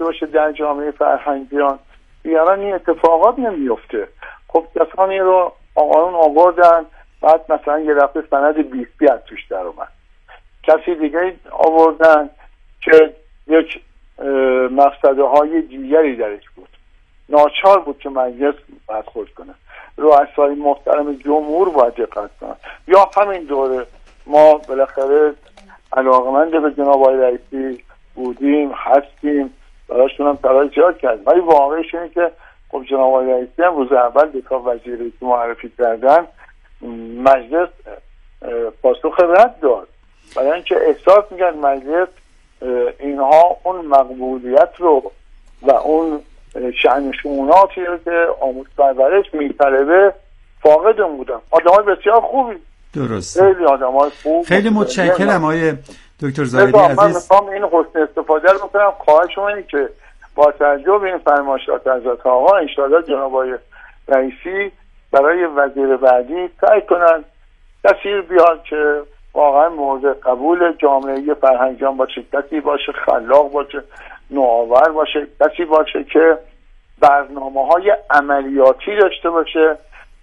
داشته باشه در جامعه فرهنگیان، بیارن این اتفاقات نمیفته. خب کسانی رو آقایون آوردن، بعد مثلا یه دفعه سند 20 توش در اومد. کسی دیگه آوردن که یک مقصده های دیگری درش بود، ناچار بود که مجلس برخورد کنه. رؤسای محترم جمهور باید دقت کنن. یا همین دوره ما بالاخره علاقمند به جناب آقای رئیسی بودیم، هستیم، براشون هم تلاش زیاد کردیم، ولی واقعیش اینه که خب جناب آقای رئیسی هم روز اول دکتر وزیری که معرفی کردن مجلس پاسخ رد داد، برای اینکه احساس می‌کرد مجلس اینها اون مقبولیت رو و اون شأن شؤوناتی رو که آموزش پرورش میطلبه فاقدون بودن. آدمای بسیار خوبی، درست، خیلی آدمای خوب. خیلی متشکرم آقای دکتر زاهدی عزیز. من عزیز میخوام این حسن استفاده رو بکنم، خواهشم اینه که با توجه به این فرمایشات حضرت آقا انشاءالله جناب آقای رئیسی برای وزیر بعدی سعی کنن کسی بیاد که واقعا مورد قبول جامعه فرهنگیان باشه، کسی باشه خلاق باشه، نوآور باشه، کسی باشه که برنامه‌های عملیاتی داشته باشه،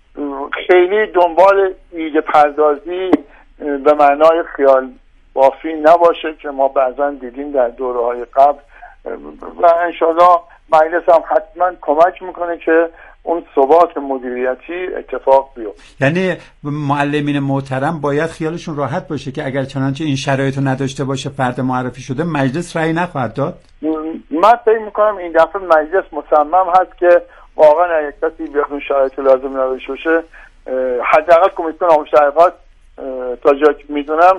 خیلی دنبال ایده پردازی به معنای خیال بافی نباشه که ما بعضا دیدیم در دوره‌های قبل. و انشاءالله مجلس هم حتما کمک میکنه که اون ثبات مدیریتی اتفاق بیفته. یعنی معلمین محترم باید خیالشون راحت باشه که اگر چنانچه این شرایط رو نداشته باشه فرد معرفی شده مجلس رأی نخواهد داد. من فکر میکنم این دفعه مجلس مصمم هست که واقعا اگه کسی بیاد اون شرایط لازم نداشته باشه، حداقل کمیسیون آموزش تحقیقات تا جایی که میدونم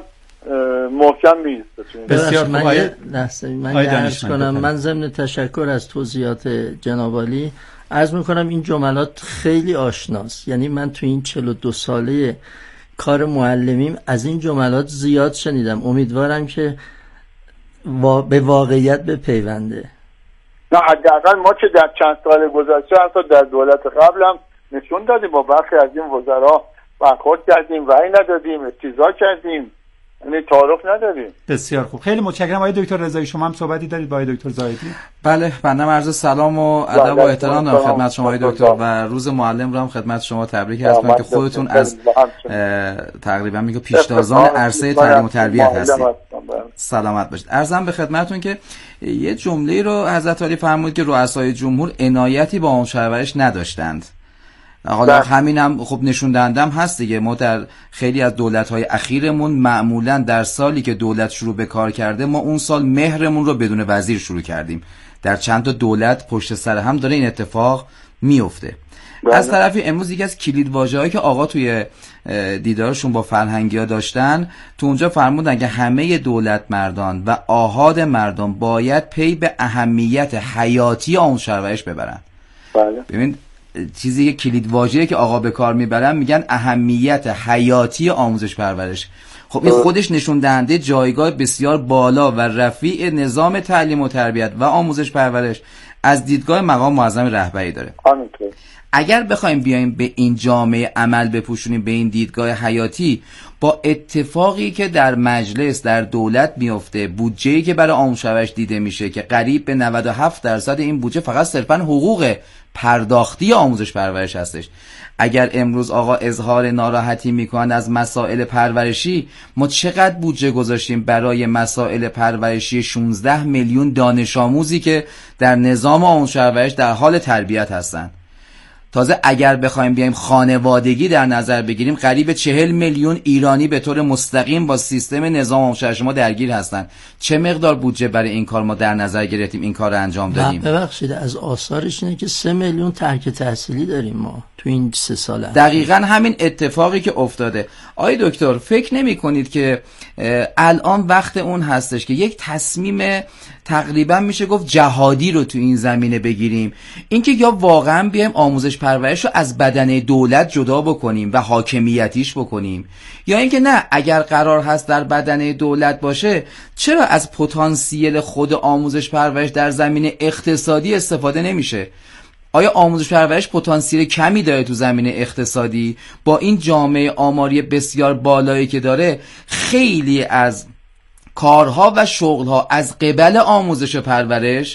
محکم می‌ایسته. بسیار خوب. من عرض کنم، من ضمن تشکر از توضیحات جناب عالی عرض میکنم این جملات خیلی آشناست. یعنی من تو این 42 ساله کار معلمیم از این جملات زیاد شنیدم. امیدوارم که به واقعیت بپیونده. نه حداقل ما که در چند سال گذشته حتی در دولت قبل هم نشون دادیم، با برخی از این وزرا برخورد کردیم، رأی ندادیم، استیضاح کردیم، یعنی تعارف نداریم. بسیار خوب، خیلی متشکرم. آقای دکتر رضایی شما هم صحبتی دارید با آقای دکتر زاهدی؟ بله، بنده عرض سلام و ادب و احترام دارم خدمت شما آقای دکتر و روز معلم رو هم خدمت شما تبریک عرض کنم که خودتون از تقریبا میگم پیشتازان عرصه تعلیم و تربیت هستید. سلامت باشید. عرضم به خدمتتون که یه جمله رو حضرت علی فرمود که رؤسای جمهور عنایتی با اون شهرش نداشتند. حالا همینم خب نشون دهندم هست دیگه. ما در خیلی از دولت‌های اخیرمون معمولاً در سالی که دولت شروع به کار کرده ما اون سال مهرمون رو بدون وزیر شروع کردیم. در چند تا دولت پشت سر هم داره این اتفاق میفته. از طرفی امروز یکی از کلیدواژه‌هایی که آقا توی دیدارشون با فرهنگی‌ها داشتن تو اونجا فرمودن که همه دولت مردان و آحاد مردان باید پی به اهمیت حیاتی آن شهرش ببرن. بله. ببین چیزی که کلیدواژه‌ای که آقا به کار میبرن میگن اهمیت حیاتی آموزش پرورش. خب این خودش نشون دهنده جایگاه بسیار بالا و رفیع نظام تعلیم و تربیت و آموزش پرورش از دیدگاه مقام معظم رهبری داره. اگر بخوایم بیایم به این جامعه عمل بپوشونیم به این دیدگاه حیاتی، با اتفاقی که در مجلس در دولت میفته، بودجه‌ای که برای آموزش دیده میشه که قریب به 97% این بودجه فقط صرفاً حقوق پرداختی آموزش پرورش هستش. اگر امروز آقا اظهار ناراحتی میکنن از مسائل پرورشی، ما چقدر بودجه گذاشتیم برای مسائل پرورشی 16 میلیون دانش آموزی که در نظام آموزش پرورش در حال تربیت هستن. تازه اگر بخوایم بیایم خانوادگی در نظر بگیریم، قریب 40 میلیون ایرانی به طور مستقیم با سیستم نظام آموزش ما درگیر هستند. چه مقدار بودجه برای این کار ما در نظر گرفتیم این کار رو انجام دادیم؟ ببخشید از آثارش اینه که 3 میلیون ترک تحصیلی داریم ما تو این 3 سال. دقیقاً همین اتفاقی که افتاده. آقای دکتر فکر نمی کنید که الان وقت اون هستش که یک تصمیم تقریبا میشه گفت جهادی رو تو این زمینه بگیریم، اینکه یا واقعا بیایم آموزش پرورش رو از بدنه دولت جدا بکنیم و حاکمیتیش بکنیم، یا اینکه نه اگر قرار هست در بدنه دولت باشه چرا از پتانسیل خود آموزش پرورش در زمینه اقتصادی استفاده نمیشه؟ آیا آموزش پرورش پتانسیل کمی داره تو زمینه اقتصادی؟ با این جامعه آماری بسیار بالایی که داره، خیلی از کارها و شغلها از قبل آموزش و پرورش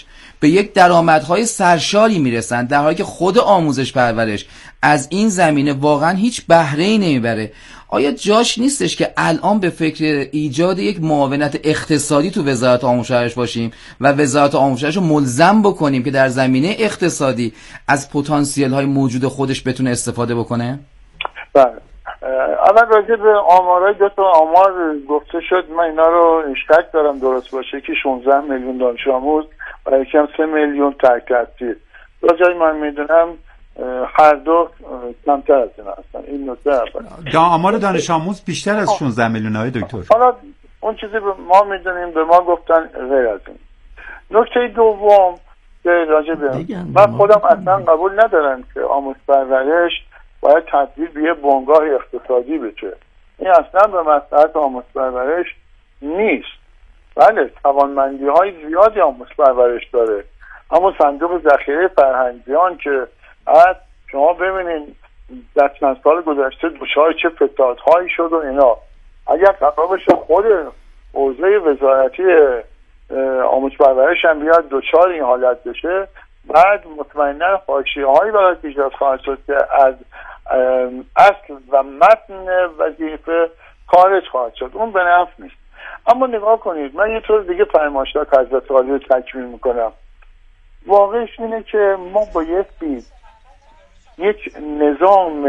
به یک درآمدهای سرشاری میرسن، در حالی که خود آموزش پرورش از این زمینه واقعا هیچ بهره‌ای نمیبره. آیا جاش نیستش که الان به فکر ایجاد یک معاونت اقتصادی تو وزارت آموزش و پرورش باشیم و وزارت آموزش و پرورش رو ملزم بکنیم که در زمینه اقتصادی از پتانسیل های موجود خودش بتونه استفاده بکنه؟ بله. اول راجع به آمارای 2 تا آمار گفته شد، من اینا رو اشتراک دارم درست باشه که 16 میلیون دانش آموز و یکی هم 3 میلیون ترک تحصیل. راجعی من میدونم هر دو کمتر از این هستن. این نکته اول. آمار دانش آموز بیشتر از 16 میلیون های دکتر. حالا اون چیزی ما میدونیم به ما گفتن غیر از این. نکته دوم که راجع به من خودم اصلا قبول ندارم که آموزش پرورش باید تبدیل به یه بنگاه اقتصادی بشه. این اصلا به مصلحت آموزش پرورش نیست. بله توانمندی های زیادی آموزش پرورش داره، اما صندوق ذخیره فرهنگیان که شما ببینید در چند سال گذشته دچار چه فسادهایی شد و اینا، اگر قرار باشه خود حوزه وزارتی آموزش پرورش هم بیاد دچار این حالت بشه، بعد مطمئنا حاشیه‌هایی برای ایجاد خواهد شد که از اصل و متن وظیفه خارج خواهد شد. اون به نفع نیست. اما نگاه کنید، من یه طور دیگه فرمایشات حضرت عالی رو تکمیل میکنم. واقعش اینه که ما بایستی یک نظام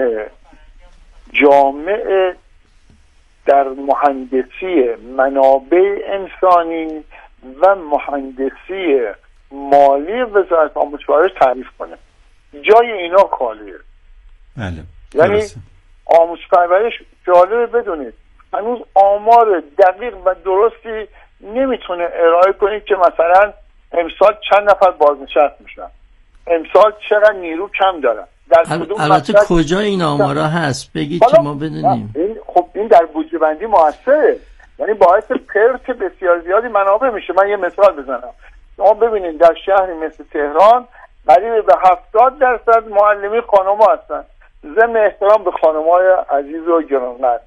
جامع در مهندسی منابع انسانی و مهندسی مالی وزارت آموزش و پرورش تعریف کنه. جای اینا خالیه. بله. یعنی آموزش پرورش جالبه بدونید هنوز آمار دقیق و درستی نمیتونه ارائه کنید که مثلا امسال چند نفر بازنشست میشن، امسال چقدر نیرو کم دارن، در کدوم البته کجا این آمارا هست بگید که ما بدونیم. این در بودجه بندی موثره، یعنی باعث پرت بسیار زیادی منابع میشه. من یه مثال بزنم. شما ببینید در شهری مثل تهران قریب به 70% معلمی خانم‌ها هستن، ضمن احترام به خانم‌های عزیز و گرانقدر.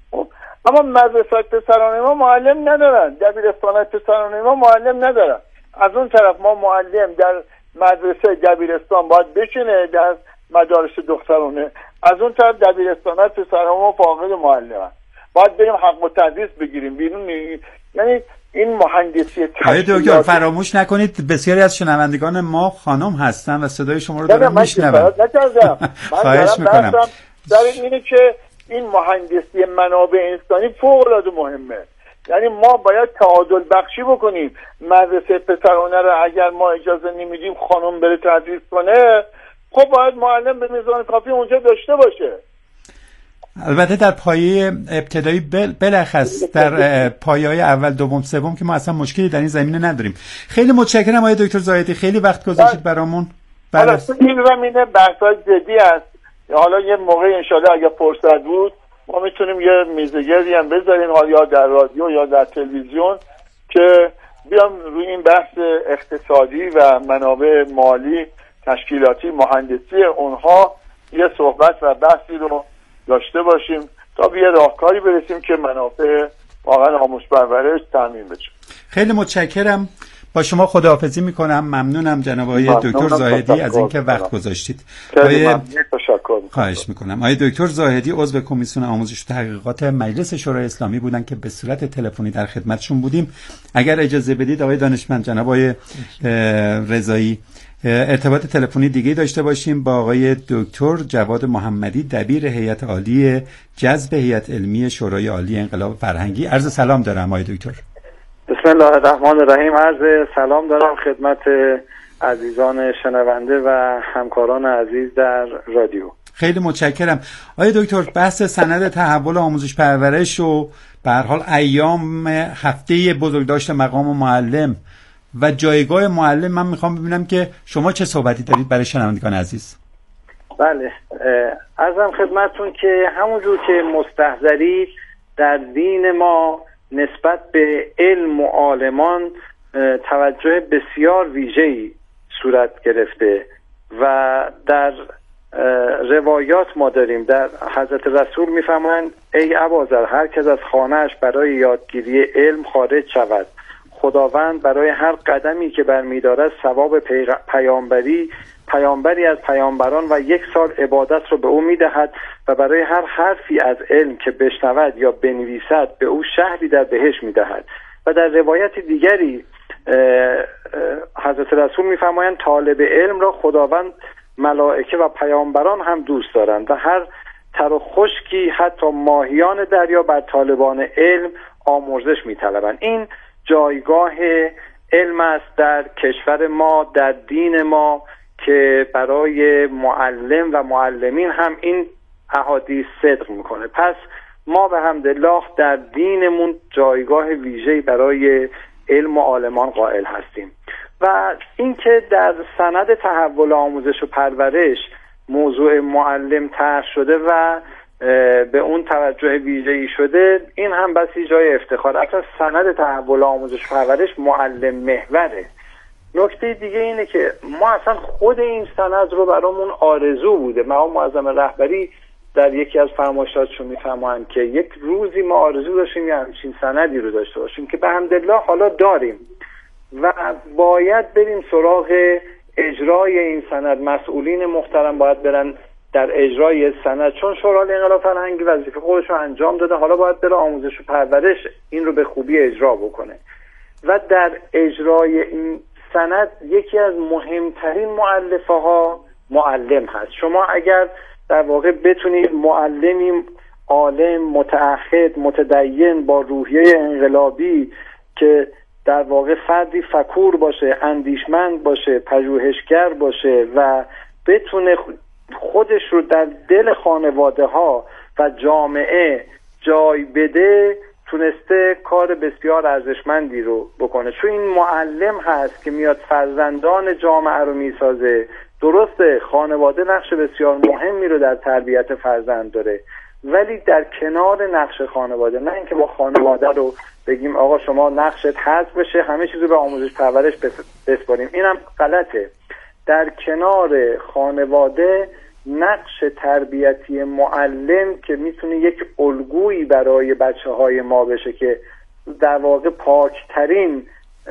اما مدرسه پسران ما معلم ندارن، دبیرستان پسران ما معلم ندارن. از اون طرف ما معلم در مدرسه دبیرستان باید بشینه، در مدارس دخترانه. از اون طرف دبیرستان پسران ما فاقد معلم، باید بریم حق و تدریس بگیریم بیرون. یعنی این مهندسی دکتر فراموش نکنید بسیاری از شنوندگان ما خانم هستن و صدای شما رو دارن میشنون. خواهش میکنم. در اینه که این مهندسی منابع انسانی فوق العاده مهمه. یعنی ما باید تعادل بخشی بکنیم. مدرسه پسرانه رو اگر ما اجازه نمیدیم خانم بره تدریس کنه، خب باید معلم به میزان کافی اونجا داشته باشه. البته در پایه ابتدایی بلخص در پایه‌های اول دوم سوم که ما اصلا مشکلی در این زمینه نداریم. خیلی متشکرم آقای دکتر زاهدی، خیلی وقت گذاشتید برامون. حالا این زمینه بحث‌های جدی است. حالا یه موقع انشالله اگه فرصت بود ما میتونیم یه میزگردی هم بذاریم، حالا یا در رادیو یا در تلویزیون، که بیام روی این بحث اقتصادی و منابع مالی تشکیلاتی مهندسی اونها یه صحبت و بحثی رو داشته باشیم تا به یه راهکاری برسیم که منافع واقعا آموزش پرورش تامین بشه. خیلی متشکرم. با شما خداحافظی میکنم. ممنونم جناب آقای دکتر زاهدی از اینکه وقت گذاشتید. خواهش میکنم. آقای دکتر زاهدی عضو کمیسیون آموزش و تحقیقات مجلس شورای اسلامی بودن که به صورت تلفنی در خدمتشون بودیم. اگر اجازه بدید آقای دانشمند جناب آقای رضایی ارتباط تلفنی دیگه داشته باشیم با آقای دکتر جواد محمدی، دبیر هیئت عالی جذب هیئت علمی شورای عالی انقلاب فرهنگی. عرض سلام دارم آقای دکتر. بسم الله الرحمن الرحیم. عرض سلام دارم خدمت عزیزان شنونده و همکاران عزیز در رادیو. خیلی متشکرم. آقای دکتر بحث سند تحول آموزش پرورش و به هر حال ایام هفته بزرگداشت مقام معلم و جایگاه معلم، من میخوام ببینم که شما چه صحبتی دارید برای شنوندگان عزیز. بله، عرضم خدمتتون که همونجور که مستحضرید در دین ما نسبت به علم و عالمان توجه بسیار ویژه‌ای صورت گرفته و در روایات ما داریم، در حضرت رسول میفرمایند ای ابوذر هر کس از خانه‌اش برای یادگیری علم خارج شود خداوند برای هر قدمی که برمی‌دارد ثواب پیامبری از پیامبران و 1 سال عبادت رو به او می‌دهد و برای هر حرفی از علم که بشنود یا بنویسد به او شهری در بهشت می‌دهد. و در روایت دیگری حضرت رسول می‌فرمایند طالب علم را خداوند، ملائکه و پیامبران هم دوست دارند و هر تر و خشکی حتی ماهیان دریا بر طالبان علم آمرزش می‌طلبند. این جایگاه علم است در کشور ما، در دین ما، که برای معلم و معلمین هم این احادیث صدق میکنه. پس ما به حمدالله در دینمون جایگاه ویژه‌ای برای علم و عالمان قائل هستیم. و اینکه در سند تحول آموزش و پرورش موضوع معلم طرح شده و به اون توجه ویژه‌ای شده، این هم بسی جای افتخار. اصلا سند تحول آموزش و پرورش معلم محوره. نکته دیگه اینه که ما اصلا خود این سند رو برامون آرزو بوده. مقام معظم رهبری در یکی از فرمایشاتشون میفرمایند که یک روزی ما آرزو داشتیم یه همچین سندی رو داشته باشیم که به حمدالله حالا داریم و باید بریم سراغ اجرای این سند. مسئولین محترم باید برن در اجرای سند، چون شورای انقلاب فرهنگی وظیفه خودش رو انجام داده، حالا باید بره آموزش و پرورش این رو به خوبی اجرا بکنه. و در اجرای این سند یکی از مهمترین مؤلفه ها معلم هست. شما اگر در واقع بتونید معلمی عالم، متعهد، متدین با روحیه انقلابی که در واقع فردی فکور باشه، اندیشمند باشه، پژوهشگر باشه و بتونه خودش رو در دل خانواده ها و جامعه جای بده، تونسته کار بسیار ارزشمندی رو بکنه. چون این معلم هست که میاد فرزندان جامعه رو میسازه. درسته خانواده نقش بسیار مهمی رو در تربیت فرزند داره، ولی در کنار نقش خانواده، نه اینکه با خانواده رو بگیم آقا شما نقشت حذف بشه همه چیز رو به آموزش پرورش بسپاریم، اینم غلطه. در کنار خانواده نقش تربیتی معلم که میتونه یک الگویی برای بچه‌های ما بشه که در واقع پاکترین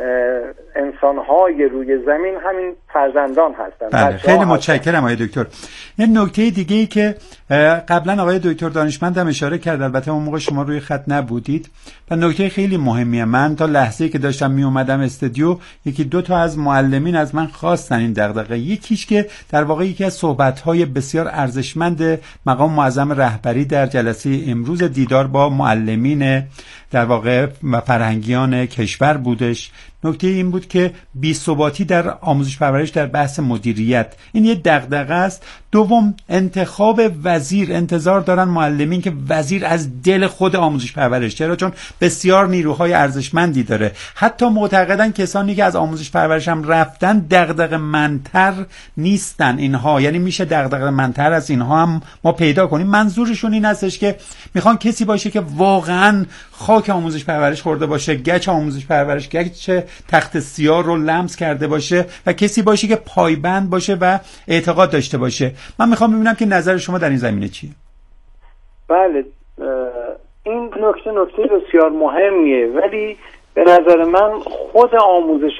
انسان‌های روی زمین همین فرزندان هستند. بله، خیلی متشکرم آقای دکتر. یه نکته دیگه‌ای که قبلا آقای دکتر دانشمند هم اشاره کرد، البته اون موقع شما روی خط نبودید و نکته خیلی مهمیه. من تا لحظه‌ای که داشتم می اومدم استودیو 1-2 تا از معلمین از من خواستن این دغدغه. یکیش که در واقع یکی از صحبت‌های بسیار ارزشمند مقام معظم رهبری در جلسه امروز دیدار با معلمین در واقع فرهنگیان کشور بودش. نکته این بود که بی‌ثباتی در آموزش پرورش در بحث مدیریت این یه دغدغه است. دوم، انتخاب وزیر. انتظار دارن معلمین که وزیر از دل خود آموزش پرورش، چرا؟ چون بسیار نیروهای ارزشمندی داره. حتی معتقدن کسانی که از آموزش پرورش هم رفتن دغدغه منتر نیستن اینها، یعنی میشه دغدغه منتر از اینها هم ما پیدا کنیم. منظورشون این هستش که میخوان کسی باشه که واقعا خاک آموزش پرورش خورده باشه، گچ آموزش پرورش، گچ تخت سیاه رو لمس کرده باشه و کسی باشه که پایبند باشه و اعتقاد داشته باشه. من میخوام ببینم که نظر شما در این زمینه چیه؟ بله، این نکته بسیار مهمیه، ولی به نظر من خود آموزش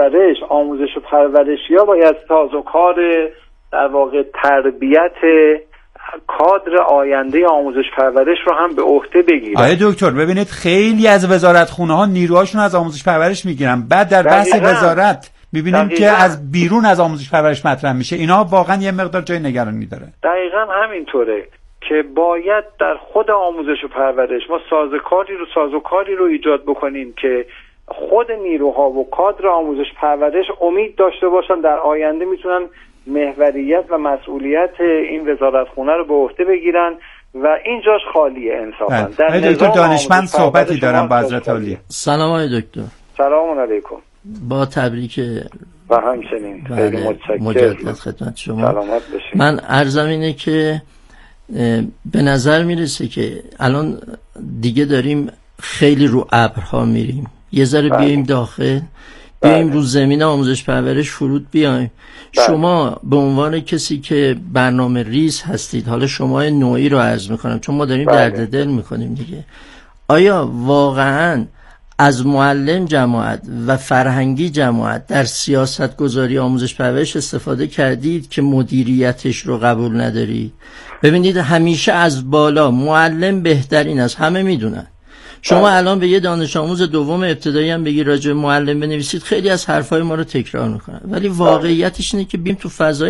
و پرورشی‌ها باید سازوکار در واقع تربیت کادر آینده آموزش پرورش رو هم به عهده بگیرن. آقای دکتر ببینید خیلی از وزارتخونه ها نیروهاشون از آموزش پرورش میگیرن، بعد در بحث وزارت میبینیم که از بیرون از آموزش پرورش مطرح میشه. اینا واقعا یه مقدار جای نگرانی داره. دقیقاً همینطوره که باید در خود آموزش و پرورش ما سازوکاری رو ایجاد بکنیم که خود نیروها و کادر آموزش پرورش امید داشته باشن در آینده میتونن محوریت و مسئولیت این وزارتخونه رو به عهده بگیرن و اینجاش خالیه انصافا. در دکتر دانشمند صحبتی دارم با حضرت عالی. سلام آقای دکتر. سلام علیکم. با تبریک و همچنین خیلی متشکرم. مجدد خدمت شما. سلامت باشید. من عرضم اینه که به نظر میرسه که الان دیگه داریم خیلی رو ابرها میریم، یه ذره بیایم داخل، بیایم رو زمین آموزش پرورش فرود بیایم. شما به عنوان کسی که برنامه ریز هستید، حالا شما نوعی رو عرض میکنم چون ما داریم درد دل میکنیم دیگه، آیا واقعا از معلم جماعت و فرهنگی جماعت در سیاست گذاری آموزش پرورش استفاده کردید که مدیریتش رو قبول ندارید؟ ببینید همیشه از بالا معلم بهترین است، همه میدونن. شما الان به یه دانش آموز دوم ابتدایی هم بگی راجع به معلم بنویسید، خیلی از حرفای ما رو تکرار میکنن، ولی واقعیتش اینه که بیم تو فضای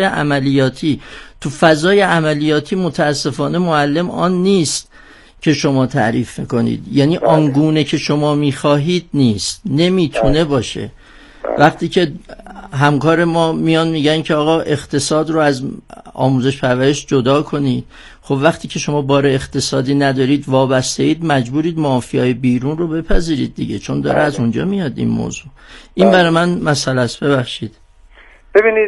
عملیاتی متاسفانه معلم آن نیست که شما تعریف میکنید، یعنی آنگونه که شما میخواهید نیست، نمیتونه باشه. وقتی که همکار ما میان میگن که آقا اقتصاد رو از آموزش پرورش جدا کنید، خب وقتی که شما بار اقتصادی ندارید، وابسته اید، مجبورید مافیای بیرون رو بپذیرید دیگه، چون داره از اونجا میاد این موضوع. این برای من مسئله است. ببخشید. ببینید،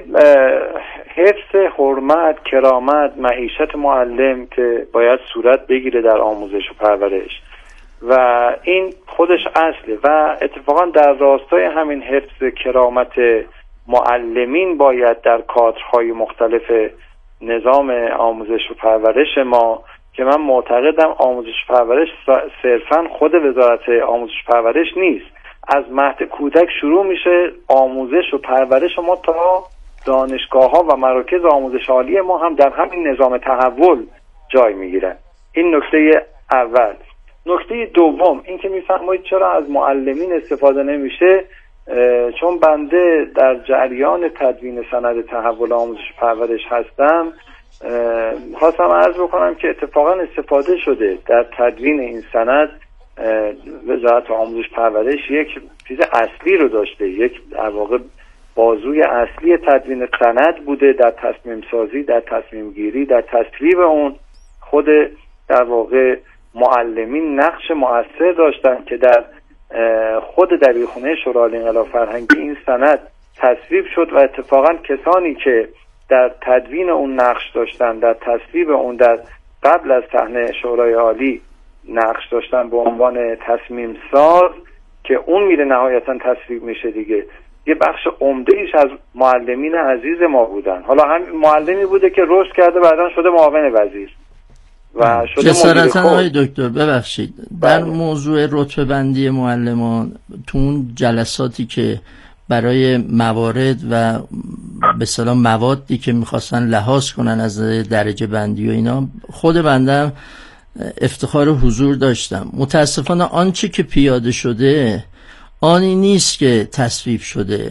حفظ حرمت، کرامت، معیشت معلم که باید صورت بگیره در آموزش و پرورش و این خودش اصله و اتفاقا در راستای همین حفظ کرامت معلمین باید در کادرهای مختلف نظام آموزش و پرورش ما، که من معتقدم آموزش و پرورش صرفا خود وزارت آموزش و پرورش نیست، از مهد کودک شروع میشه آموزش و پرورش ما تا دانشگاه ها و مراکز آموزش عالی ما هم در همین نظام تحول جای میگیرن. این نکته اول. نکته دوم این که میفرمایید چرا از معلمین استفاده نمیشه، چون بنده در جریان تدوین سند تحول آموزش پرورش هستم، خواستم عرض بکنم که اتفاقا استفاده شده در تدوین این سند. وزارت آموزش پرورش یک چیز اصلی رو داشته، یک در واقع بازوی اصلی تدوین سند بوده در تصمیم سازی، در تصمیم گیری، در تصویب اون. خود در واقع معلمین نقش مؤثر داشتن که در خود دبیرخونه شورای انقلاب فرهنگی این سند تصویب شد و اتفاقا کسانی که در تدوین اون نقش داشتن، در تصویب اون در قبل از صحنه شورای عالی نقش داشتن به عنوان تصمیم ساز، که اون میره نهایتا تصویب میشه دیگه، یه بخش عمده ایش از معلمین عزیز ما بودن. حالا هم معلمی بوده که رشد کرده بعداً شده معاون وزیر و شده جسارتاً آقای دکتر ببخشید در موضوع رتبه بندی معلمان، تو اون جلساتی که برای موارد و به اصطلاح موادی که میخواستن لحاظ کنن از درجه بندی و اینا، خود بندم افتخار حضور داشتم. متاسفانه آنچه که پیاده شده آنی نیست که تصویب شده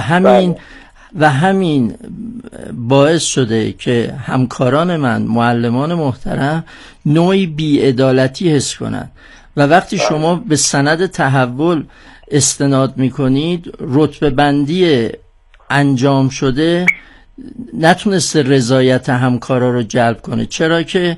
و همین باعث شده که همکاران من، معلمان محترم، نوعی بی‌عدالتی حس کنن و وقتی شما به سند تحول استناد میکنید، رتبه بندی انجام شده نتونسته رضایت همکارا رو جلب کنه، چرا که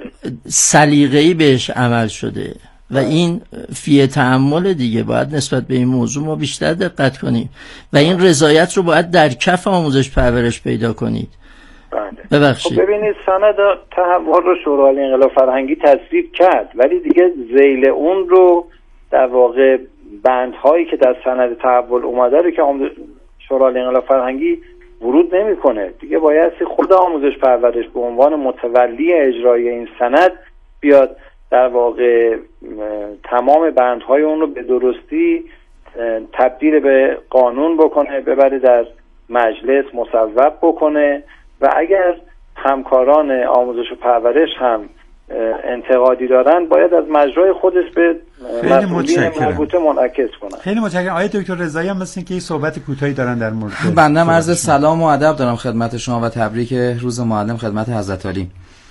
سلیقه‌ای بهش عمل شده و این فی تأمل دیگه. باید نسبت به این موضوع ما بیشتر دقت کنیم و این رضایت رو باید در کف آموزش پرورش پیدا کنید. ببخشید. ببینید سند تحول رو شورای انقلاب فرهنگی تصویب کرد، ولی دیگه ذیل اون رو در واقع بندهایی که در سند تحول اومده رو که شورای انقلاب فرهنگی ورود نمیکنه دیگه. باید خود آموزش پرورش به عنوان متولی اجرای این سند بیاد در واقع تمام بندهای اون رو به درستی تبدیل به قانون بکنه، ببره در مجلس مصوب بکنه و اگر همکاران آموزش و پرورش هم انتقادی دارن باید از مجرای خودش به مسئولین مربوطه منعکس کنن. خیلی متشکرم. آقای دکتر رضایی هم مثل که یه صحبت کوتاهی دارن در مورد بنده عرض سلام و ادب دارم خدمت شما و تبریک روز معلم خدمت حضرت عالی.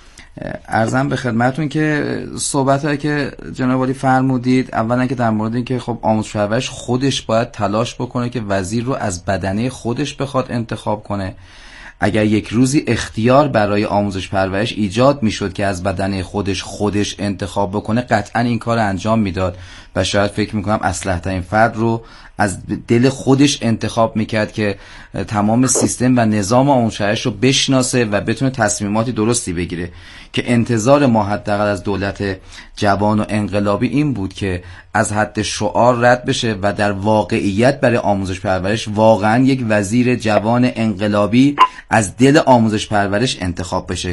عرضم به خدمتون که صحبتایی که جناب عالی فرمودید، اولا که در مورد این که خب آموزش پرورش خودش باید تلاش بکنه که وزیر رو از بدنه خودش بخواد انتخاب کنه. اگر یک روزی اختیار برای آموزش پرورش ایجاد میشد که از بدنه خودش انتخاب بکنه، قطعا این کار انجام میداد و شاید فکر میکنم اصلح ترین فرد رو از دل خودش انتخاب میکرد که تمام سیستم و نظام آموزش رو بشناسه و بتونه تصمیماتی درستی بگیره. که انتظار ما حداقل از دولت جوان و انقلابی این بود که از حد شعار رد بشه و در واقعیت برای آموزش پرورش واقعا یک وزیر جوان انقلابی از دل آموزش پرورش انتخاب بشه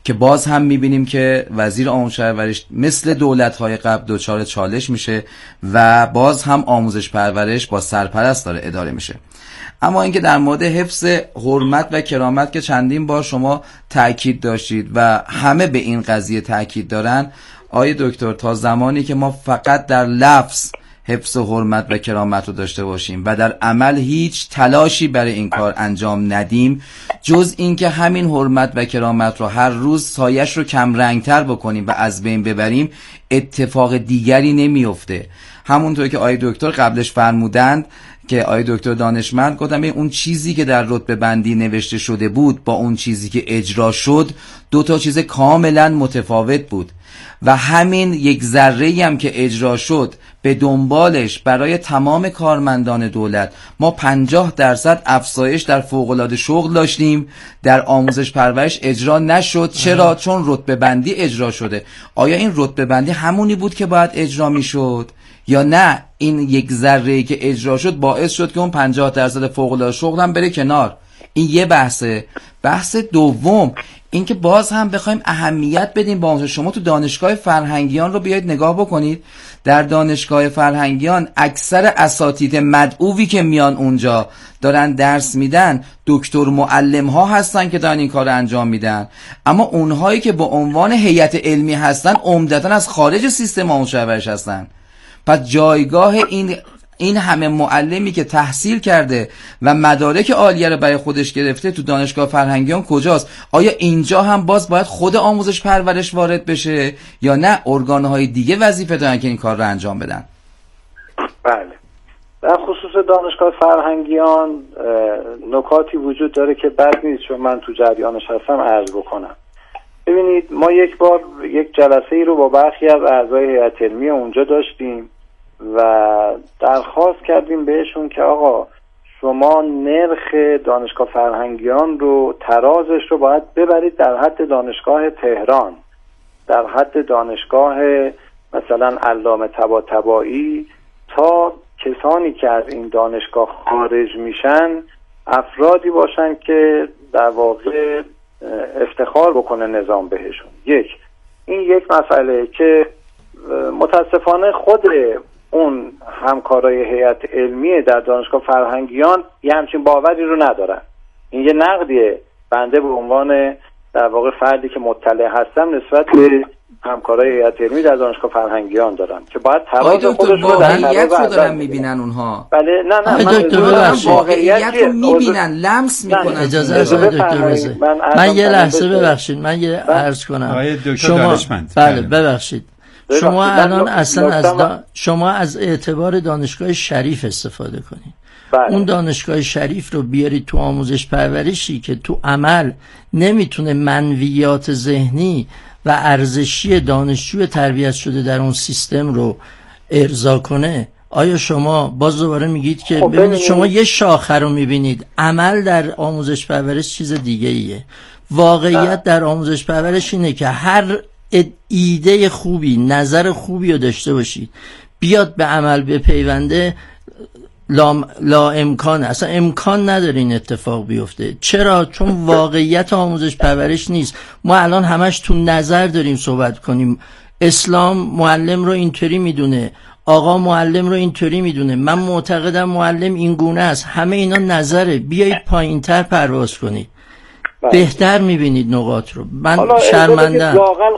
که باز هم میبینیم که وزیر آموزش پرورش مثل دولت‌های قبل دچار چالش میشه و باز هم آموزش پرورش با سرپرست داره اداره میشه. اما اینکه در مورد حفظ حرمت و کرامت که چندین بار شما تأکید داشتید و همه به این قضیه تأکید دارن، آقای دکتر تا زمانی که ما فقط در لفظ حفظ حرمت و کرامت رو داشته باشیم و در عمل هیچ تلاشی برای این کار انجام ندیم جز اینکه همین حرمت و کرامت رو هر روز سایش رو کم رنگتر بکنیم و از بین ببریم، اتفاق دیگری نمیفته. همونطور که آقای دکتر قبلش فرمودند که آقای دکتر دانشمند گفتم اون چیزی که در رتبه بندی نوشته شده بود با اون چیزی که اجرا شد 2 چیز کاملا متفاوت بود و همین یک ذره‌ای هم که اجرا شد به دنبالش برای تمام کارمندان دولت ما 50% افزایش در فوق‌العاده شغل داشتیم، در آموزش پرورش اجرا نشد. چرا؟ چون رتبه بندی اجرا شده. آیا این رتبه بندی همونی بود که باید اجرا میشد یا نه این یک ذره‌ای که اجرا شد باعث شد که اون 50% فوق‌العاده شغل هم بره کنار؟ این یه بحثه. بحث دوم این که باز هم بخوایم اهمیت بدیم با آموزش. شما تو دانشگاه فرهنگیان رو بیاید نگاه بکنید، در دانشگاه فرهنگیان اکثر اساتید مدعوی که میان اونجا دارن درس میدن دکتر معلم ها هستن که دارن این کار انجام میدن، اما اونهایی که با عنوان هیئت علمی هستن عمدتاً از خارج سیستم آموزش پرورش هستن. پس جایگاه این همه معلمی که تحصیل کرده و مدارک عالیه رو برای خودش گرفته تو دانشگاه فرهنگیان کجاست؟ آیا اینجا هم باز باید خود آموزش پرورش وارد بشه یا نه ارگان‌های دیگه وظیفه دارن که این کار رو انجام بدن؟ بله، در خصوص دانشگاه فرهنگیان نکاتی وجود داره که بد نیست چون من تو جریانش هستم عرض بکنم. ببینید ما یک بار یک جلسه ای رو با برخی از اعضای هیئت علمی اونجا داشتیم و درخواست کردیم بهشون که آقا شما نرخ دانشگاه فرهنگیان رو ترازش رو باید ببرید در حد دانشگاه تهران، در حد دانشگاه مثلا علامه طباطبایی، تا کسانی که از این دانشگاه خارج میشن افرادی باشن که در واقع افتخار بکنه نظام بهشون. این یک مسئله که متاسفانه خود اون همکارای هیئت علمی در دانشگاه فرهنگیان یه همچین باوری رو ندارن. این یه نقدیه بنده به عنوان در واقع فردی که مطلع هستم نسبت به همکارای هیئت علمی در دانشگاه فرهنگیان دارم که باید تراز خودشون رو دارن میبینن اونها. بله نه من واقعیت رو میبینن، لمس میکنن. اجازه دکتر رضایی من یه لحظه ببخشید من یه عرض کنم. شما بله ببخشید شما الان اصلا شما از اعتبار دانشگاه شریف استفاده کنید. اون دانشگاه شریف رو بیارید تو آموزش پرورشی که تو عمل نمیتونه منویات ذهنی و ارزشی دانشجوی تربیت شده در اون سیستم رو ارضا کنه. آیا شما باز دوباره میگید که ببینید شما یه شاخه رو میبینید، عمل در آموزش پرورش چیز دیگه ایه. واقعیت در آموزش پرورش اینه که هر ایده خوبی، نظر خوبی رو داشته باشید بیاد به عمل بپیونده، لا امکانه، اصلا امکان نداره این اتفاق بیفته. چرا؟ چون واقعیت آموزش پرورش نیست. ما الان همش تو نظر داریم صحبت کنیم. اسلام معلم رو اینطوری میدونه، آقا معلم رو اینطوری میدونه، من معتقدم معلم این گونه است. همه اینا نظره. بیایید پایین‌تر پرواز کنید، بهتر میبینید نقاط رو. من شرمنده‌ام. واقعا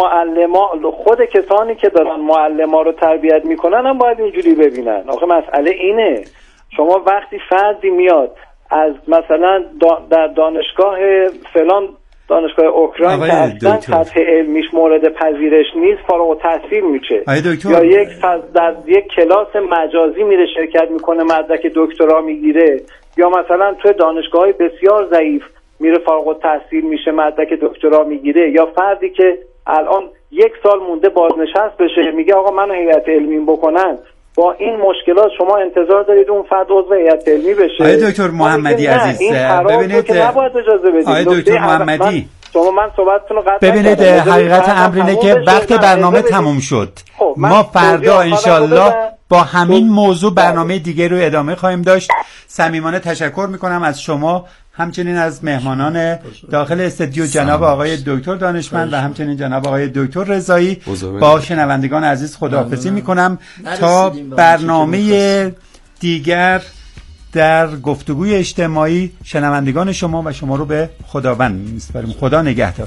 خود کسانی که دارن معلما رو تربیت میکنن هم باید اینجوری ببینن. آخه مسئله اینه، شما وقتی فردی میاد از مثلا در دانشگاه فلان، دانشگاه اوکراین که اصلا سطح علمیش مورد پذیرش نیست فارغ التحصیل میشه، یا در یک کلاس مجازی میره شرکت میکنه مدرک دکترا میگیره، یا مثلا توی دانشگاه‌های بسیار ضعیف میره فارغ التحصیل میشه مدرک دکترا میگیره، یا فردی که الان 1 سال مونده بازنشست بشه میگه آقا منو هیئت علمی بکنن. با این مشکلات شما انتظار دارید اون فرد عضو هیئت علمی بشه؟ آقای دکتر محمدی عزیز ببینید، که نباید اجازه بدید. آقای دکتر محمدی من صحبتتون رو قطع ببینید، حقیقت امر اینه که وقت برنامه تموم شد. ما فردا انشالله با همین موضوع برنامه دیگه رو ادامه خواهیم داشت. صمیمانه تشکر میکنم از شما، همچنین از مهمانان داخل استودیو جناب آقای دکتر دانشمند و همچنین جناب آقای دکتر رضایی. با شنوندگان عزیز خداحافظی میکنم تا برنامه دیگر در گفتگوی اجتماعی. شنوندگان شما و شما رو به خداوند میسپاریم. خدا نگهدار.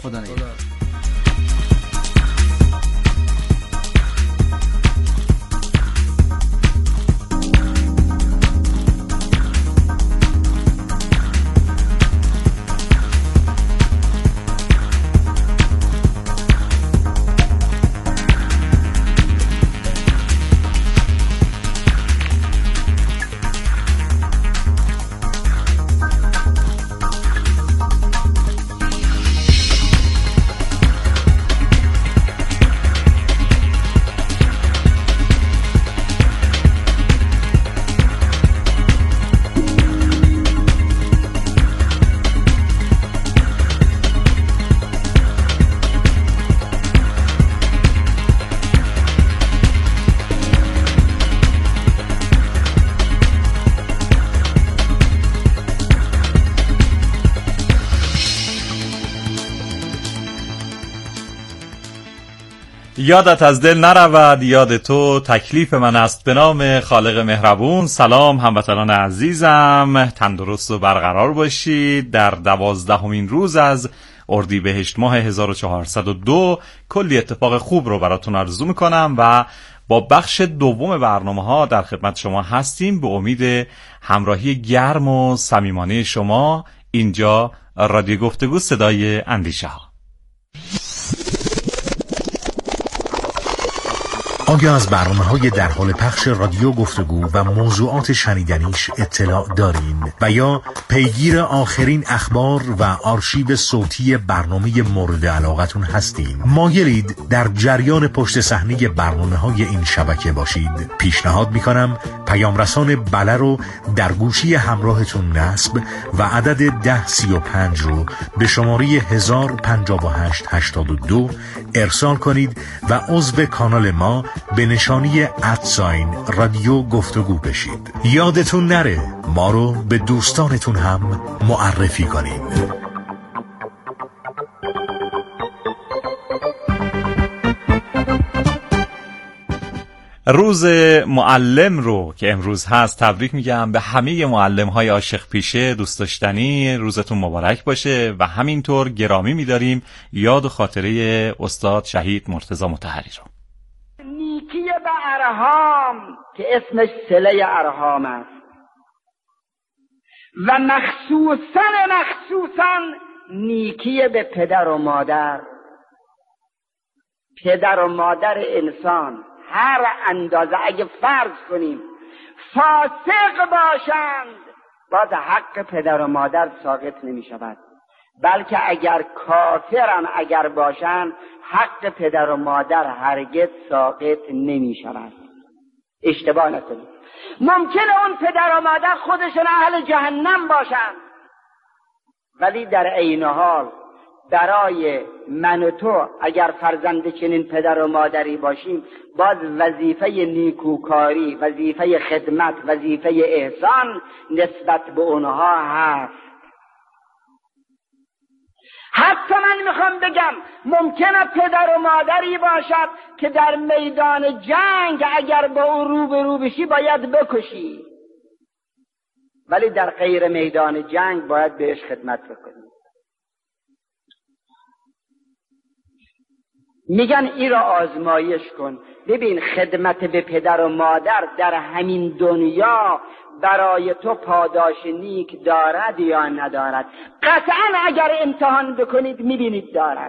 یادت از دل نرود یاد تو تکلیف من است. به نام خالق مهربون. سلام هموطنان عزیزم، تندرست و برقرار باشید. در 12مین روز از اردیبهشت ماه 1402 کلی اتفاق خوب رو براتون آرزو میکنم و با بخش دوم برنامه‌ها در خدمت شما هستیم به امید همراهی گرم و صمیمانه شما. اینجا رادیو گفتگو، صدای اندیشه ها. آیا از برنامه‌های در حال پخش رادیو گفتگو و موضوعات شنیدنیش اطلاع دارین و یا پیگیر آخرین اخبار و آرشیو صوتی برنامه مورد علاقتون هستین؟ مایلید در جریان پشت صحنه برنامه‌های این شبکه باشید؟ پیشنهاد می‌کنم پیام رسان بله رو در گوشی همراهتون نصب و عدد 1035 رو به شماره 105882 ارسال کنید و عضو کانال ما به نشانی رادیو گفتگو بشید. یادتون نره ما رو به دوستانتون هم معرفی کنید. روز معلم رو که امروز هست تبریک میگم به همه معلم‌های عاشق پیشه، دوست داشتنی. روزتون مبارک باشه و همینطور گرامی می‌داریم یاد و خاطره استاد شهید مرتضی مطهری رو. نیکی به ارحام که اسمش صله ارحام است و مخصوصاً نیکی به پدر و مادر. پدر و مادر انسان هر اندازه اگه فرض کنیم فاسق باشند باز حق پدر و مادر ساقط نمی شود، بلکه اگر کافرن اگر باشند حق پدر و مادر هرگز ساقط نمی شود. اشتباه نکنید. ممکنه اون پدر و مادر خودشون اهل جهنم باشند، ولی در عین حال برای من و تو اگر فرزند چنین پدر و مادری باشیم باز وظیفه نیکوکاری، وظیفه خدمت، وظیفه احسان نسبت به اونها هست. حتی من میخوام بگم ممکنه پدر و مادری باشد که در میدان جنگ اگر با او روبرو بشی باید بکشی، ولی در غیر میدان جنگ باید بهش خدمت بکنی. میگن این را آزمایش کن، ببین خدمت به پدر و مادر در همین دنیا برای تو پاداش نیک دارد یا ندارد. قطعا اگر امتحان بکنید میبینید دارد.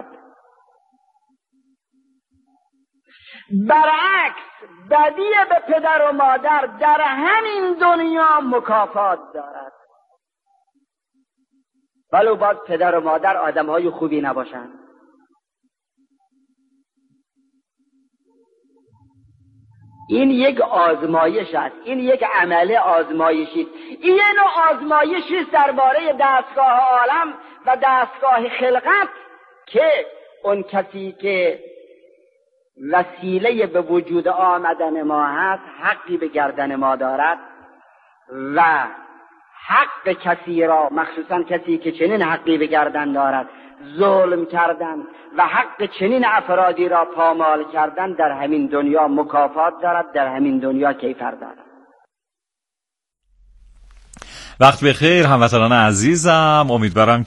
برعکس بدی به پدر و مادر در همین دنیا مکافات دارد، ولو باز پدر و مادر آدمهای خوبی نباشند. این یک آزمایش است، این یک عمل آزمایشی است. این نوع آزمایشی است درباره دستگاه عالم و دستگاه خلقت که اون کسی که وسیله به وجود آمدن ما هست، حقی به گردن ما دارد و حق کسی را، مخصوصا کسی که چنین حقی به گردن دارد، ظلم کردن و حق چنین افرادی را پامال کردن در همین دنیا مکافات دارد، در همین دنیا کیفر دارد. وقت بخیر هموطنان عزیزم، امیدوارم